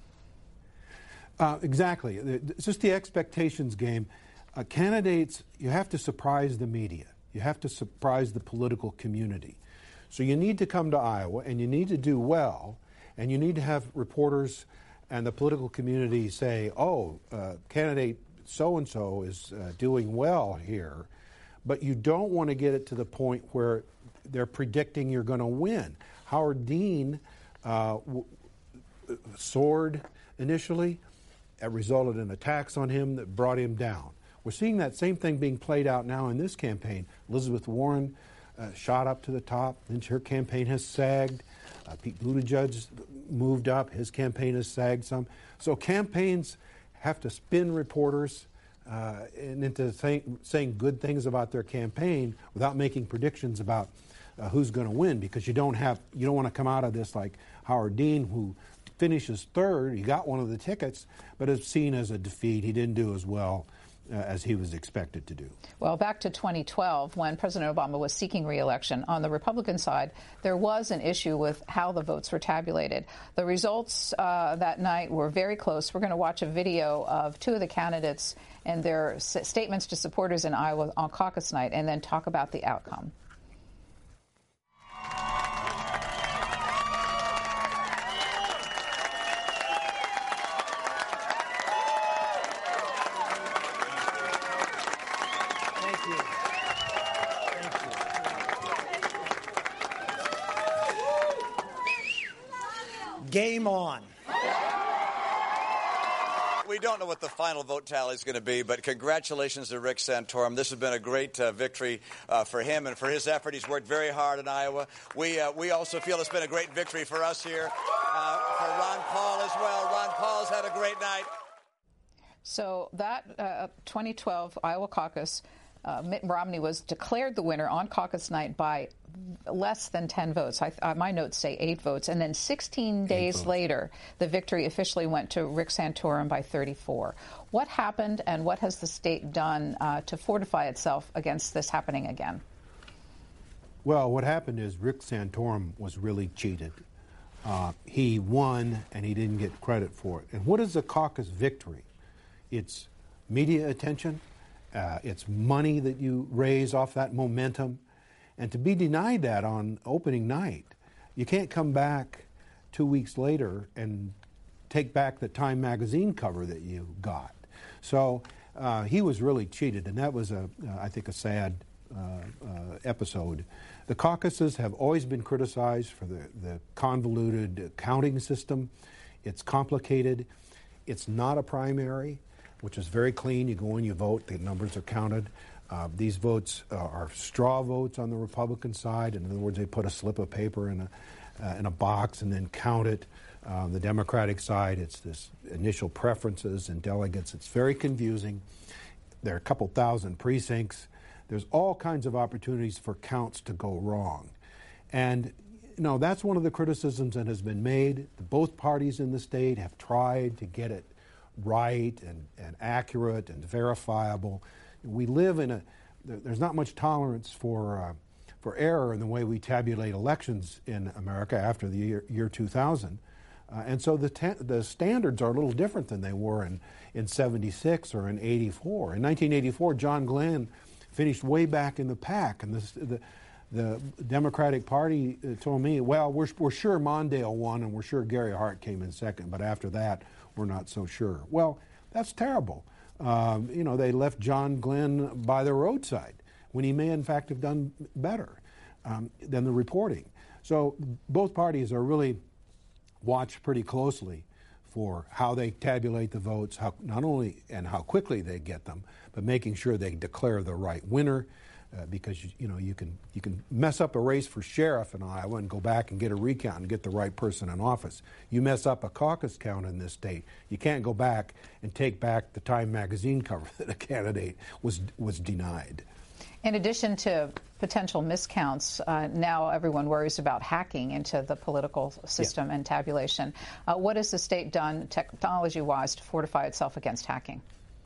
Uh, exactly. It's just the expectations game. Uh, candidates, you have to surprise the media. You have to surprise the political community. So you need to come to Iowa, and you need to do well, and you need to have reporters and the political community say, oh, uh, candidate so-and-so is uh, doing well here, but you don't want to get it to the point where they're predicting you're going to win. Howard Dean uh, w- soared initially. It resulted in attacks on him that brought him down. We're seeing that same thing being played out now in this campaign. Elizabeth Warren uh, shot up to the top, then her campaign has sagged. Uh, Pete Buttigieg moved up, his campaign has sagged some. So campaigns have to spin reporters uh, and into saying, saying good things about their campaign without making predictions about uh, who's going to win, because you don't have you don't want to come out of this like Howard Dean, who finishes third. He got one of the tickets, but is seen as a defeat. He didn't do as well uh, as he was expected to do. Well, back to twenty twelve, when President Obama was seeking re-election, on the Republican side, there was an issue with how the votes were tabulated. The results uh, that night were very close. We're going to watch a video of two of the candidates and their s- statements to supporters in Iowa on caucus night, and then talk about the outcome. Game on. We don't know what the final vote tally is going to be, but congratulations to Rick Santorum. This has been a great uh, victory uh, for him and for his effort. He's worked very hard in Iowa. We uh, we also feel it's been a great victory for us here, uh, for Ron Paul as well. Ron Paul's had a great night. So that uh, twenty twelve Iowa caucus, uh, Mitt Romney was declared the winner on caucus night by less than ten votes. I, uh, my notes say eight votes. And then sixteen days later, the victory officially went to Rick Santorum by thirty-four. What happened, and what has the state done uh, to fortify itself against this happening again? Well, what happened is Rick Santorum was really cheated. Uh, he won, and he didn't get credit for it. And what is a caucus victory? It's media attention. Uh, it's money that you raise off that momentum. And to be denied that on opening night, you can't come back two weeks later and take back the Time magazine cover that you got. So uh, he was really cheated, and that was, a, uh, I think, a sad uh, uh, episode. The caucuses have always been criticized for the, the convoluted counting system. It's complicated. It's not a primary, which is very clean. You go in, you vote, the numbers are counted. Uh, these votes uh, are straw votes on the Republican side. In other words, they put a slip of paper in a, uh, in a box and then count it. Uh, the Democratic side, it's this initial preferences and delegates. It's very confusing. There are a couple thousand precincts. There's all kinds of opportunities for counts to go wrong. And, you know, that's one of the criticisms that has been made. Both parties in the state have tried to get it right and, and accurate and verifiable. We live in a, there's not much tolerance for uh, for error in the way we tabulate elections in America after the year, year two thousand. Uh, and so the ta- the standards are a little different than they were in, in seventy-six or in eighty-four. In nineteen eighty-four, John Glenn finished way back in the pack, and this, the the Democratic Party told me, well, we're, we're sure Mondale won and we're sure Gary Hart came in second, but after that, we're not so sure. Well, that's terrible. Um, you know, they left John Glenn by the roadside when he may, in fact, have done better um, than the reporting. So both parties are really watched pretty closely for how they tabulate the votes, how not only and how quickly they get them, but making sure they declare the right winner. Uh, because you, you know you can you can mess up a race for sheriff in Iowa and go back and get a recount and get the right person in office. You mess up a caucus count in this state, you can't go back and take back the Time magazine cover that a candidate was was denied. In addition to potential miscounts, uh, now everyone worries about hacking into the political system yeah. and tabulation. Uh, what has the state done technology-wise to fortify itself against hacking?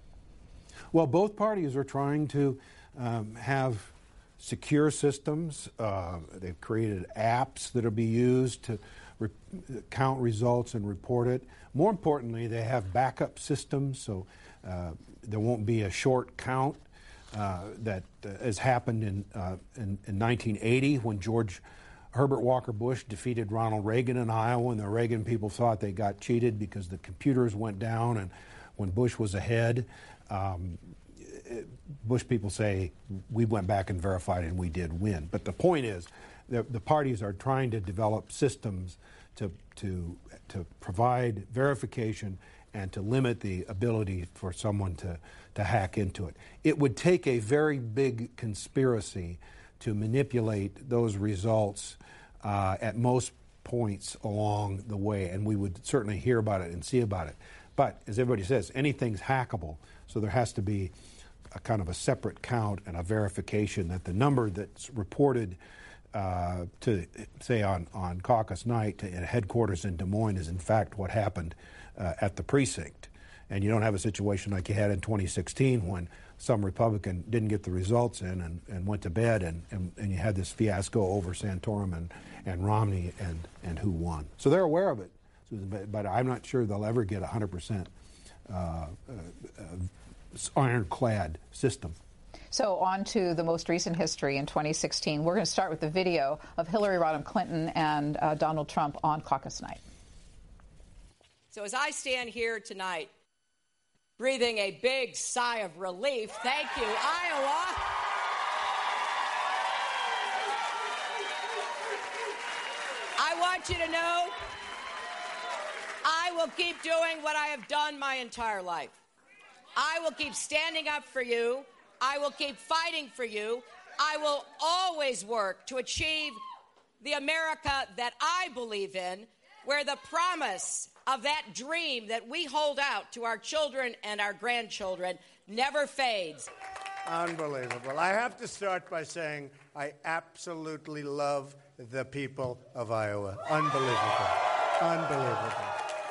Well, both parties are trying to Um, have secure systems. Uh, they've created apps that will be used to re- count results and report it. More importantly, they have backup systems, so uh, there won't be a short count uh, that uh, has happened in, uh, in in nineteen eighty when George Herbert Walker Bush defeated Ronald Reagan in Iowa, and the Reagan people thought they got cheated because the computers went down, and when Bush was ahead. Um, Bush people say we went back and verified and we did win. But the point is the, the parties are trying to develop systems to, to, to provide verification and to limit the ability for someone to, to hack into it. It would take a very big conspiracy to manipulate those results uh, at most points along the way, and we would certainly hear about it and see about it. But as everybody says, anything's hackable, so there has to be a kind of a separate count and a verification that the number that's reported uh, to say on, on caucus night at headquarters in Des Moines is in fact what happened uh, at the precinct. And you don't have a situation like you had in twenty sixteen when some Republican didn't get the results in and, and went to bed, and, and, and you had this fiasco over Santorum and, and Romney and, and who won. So they're aware of it, but, but I'm not sure they'll ever get a one hundred percent uh, uh, uh, ironclad system. So on to the most recent history in twenty sixteen. We're going to start with the video of Hillary Rodham Clinton and uh, Donald Trump on caucus night. So as I stand here tonight, breathing a big sigh of relief, thank you, Iowa. I want you to know I will keep doing what I have done my entire life. I will keep standing up for you. I will keep fighting for you. I will always work to achieve the America that I believe in, where the promise of that dream that we hold out to our children and our grandchildren never fades. Unbelievable. I have to start by saying I absolutely love the people of Iowa. Unbelievable. Unbelievable.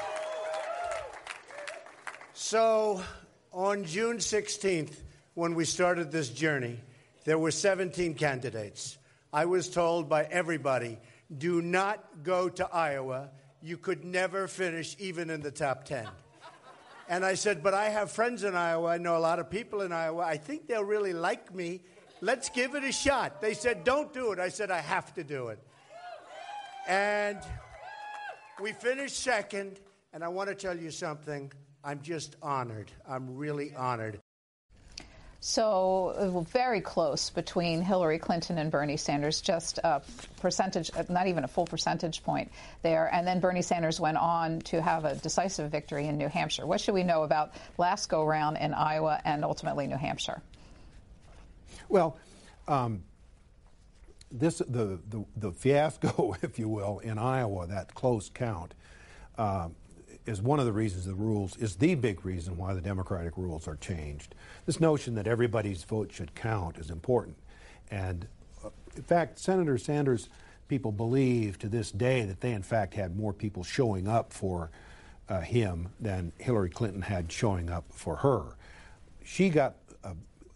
So on June sixteenth, when we started this journey, there were seventeen candidates. I was told by everybody, do not go to Iowa. You could never finish even in the top ten. And I said, but I have friends in Iowa. I know a lot of people in Iowa. I think they'll really like me. Let's give it a shot. They said, don't do it. I said, I have to do it. And we finished second. And I want to tell you something. I'm just honored. I'm really honored. So uh, very close between Hillary Clinton and Bernie Sanders, just a percentage, not even a full percentage point there. And then Bernie Sanders went on to have a decisive victory in New Hampshire. What should we know about last go-round in Iowa and ultimately New Hampshire? Well, um, this the, the, the fiasco, if you will, in Iowa, that close count, uh, is one of the reasons the rules, is the big reason why the Democratic rules are changed. This notion that everybody's vote should count is important. And uh, in fact, Senator Sanders people believe to this day that they in fact had more people showing up for uh, him than Hillary Clinton had showing up for her. She got a,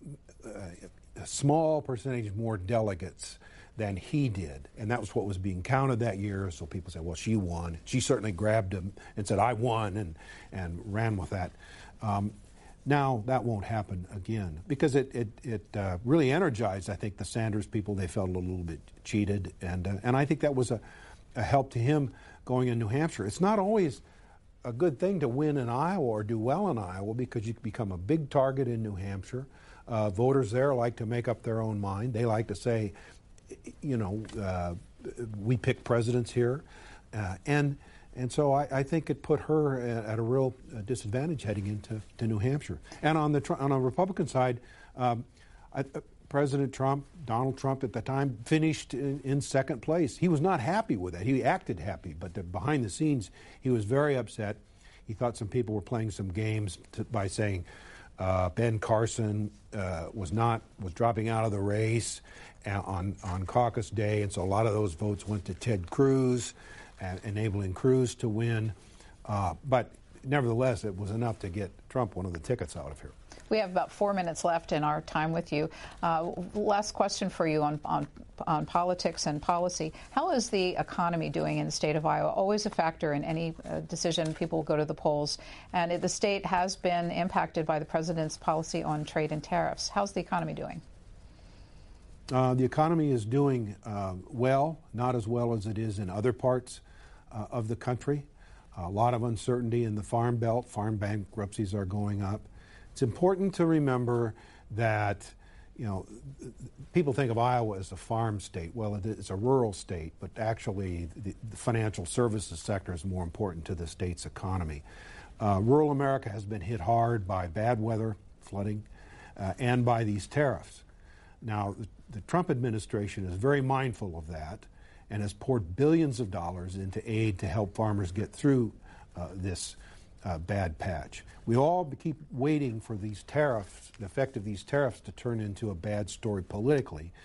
a, a small percentage more delegates than he did, and that was what was being counted that year. So people said, well, she won. She certainly grabbed him and said, I won, and, and ran with that. Um, now that won't happen again, because it, it, it uh, really energized, I think, the Sanders people. They felt a little bit cheated, and, uh, and I think that was a, a help to him going in New Hampshire. It's not always a good thing to win in Iowa or do well in Iowa, because you become a big target in New Hampshire. Uh, voters there like to make up their own mind. They like to say, you know, uh, we pick presidents here. Uh, and and so I, I think it put her at, at a real uh, disadvantage heading into to New Hampshire. And on the on a Republican side, um, I, uh, President Trump, Donald Trump at the time, finished in, in second place. He was not happy with that. He acted happy, but the, behind the scenes, he was very upset. He thought some people were playing some games to, by saying uh, Ben Carson uh, was not was dropping out of the race on, on caucus day, and so a lot of those votes went to Ted Cruz, uh, enabling Cruz to win. Uh, but nevertheless, it was enough to get Trump one of the tickets out of here. We have about four minutes left in our time with you. Uh, last question for you on, on, on politics and policy. How is the economy doing in the state of Iowa? Always a factor in any uh, decision. People will go to the polls. And it, the state has been impacted by the president's policy on trade and tariffs. How's the economy doing? Uh, the economy is doing uh, well, not as well as it is in other parts uh, of the country. A lot of uncertainty in the Farm Belt. Farm bankruptcies are going up. It's important to remember that, you know, people think of Iowa as a farm state. Well, it's a rural state, but actually the, the financial services sector is more important to the state's economy. Uh, rural America has been hit hard by bad weather, flooding, uh, and by these tariffs. Now, the, the Trump administration is very mindful of that and has poured billions of dollars into aid to help farmers get through uh, this uh, bad patch. We all keep waiting for these tariffs, the effect of these tariffs, to turn into a bad story politically.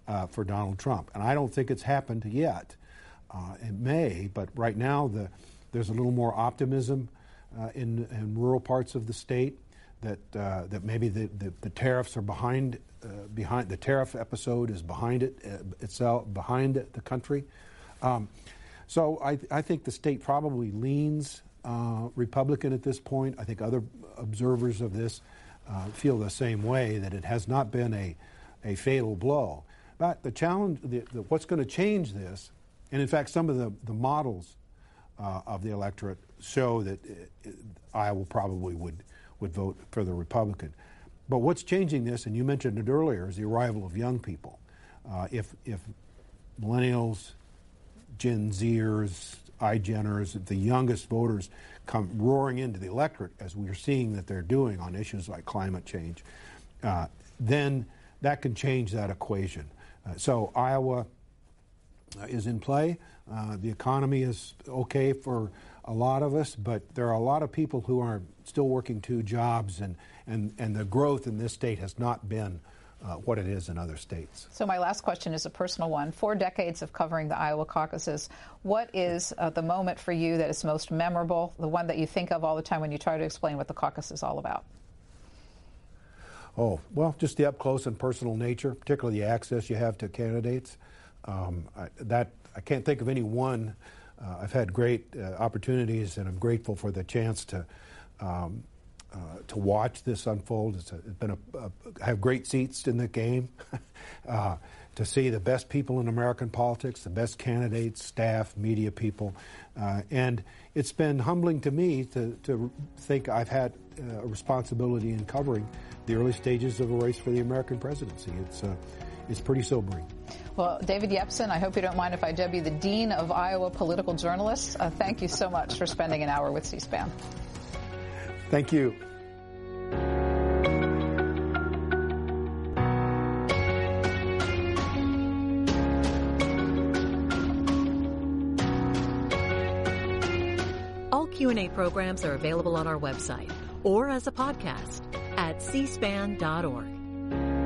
uh, for Donald Trump. And I don't think it's happened yet. Uh, it may, but right now the, there's a little more optimism uh, in, in rural parts of the state that uh, that maybe the, the, the tariffs are behind uh, behind the tariff episode is behind it uh, itself behind the country. Um, so I, I think the state probably leans uh, Republican at this point. I think other observers of this uh, feel the same way, that it has not been a a fatal blow. But the challenge, the, the, what's going to change this, and in fact some of the, the models uh, of the electorate show that uh, Iowa probably would, would vote for the Republican. But what's changing this, and you mentioned it earlier, is the arrival of young people. Uh, if, if millennials, Gen Zers, iGeners, if the youngest voters come roaring into the electorate, as we're seeing that they're doing on issues like climate change, uh, then that can change that equation. Uh, so Iowa uh, is in play. Uh, the economy is okay for a lot of us, but there are a lot of people who are still working two jobs, and, and, and the growth in this state has not been uh, what it is in other states. So my last question is a personal one. Four decades of covering the Iowa caucuses, what is uh, the moment for you that is most memorable, the one that you think of all the time when you try to explain what the caucus is all about? Oh, well, just the up-close and personal nature, particularly the access you have to candidates. Um, I, that I can't think of any one. Uh, I've had great uh, opportunities, and I'm grateful for the chance to um, uh, to watch this unfold. It's, a, it's been a, a I have great seats in the game uh, to see the best people in American politics, the best candidates, staff, media people, uh, and it's been humbling to me to to think I've had uh, a responsibility in covering the early stages of a race for the American presidency. It's uh, it's pretty sobering. Well, David Yepsen, I hope you don't mind if I dub you the Dean of Iowa Political Journalists. Uh, thank you so much for spending an hour with C-SPAN. Thank you. All Q and A programs are available on our website or as a podcast at c span dot org.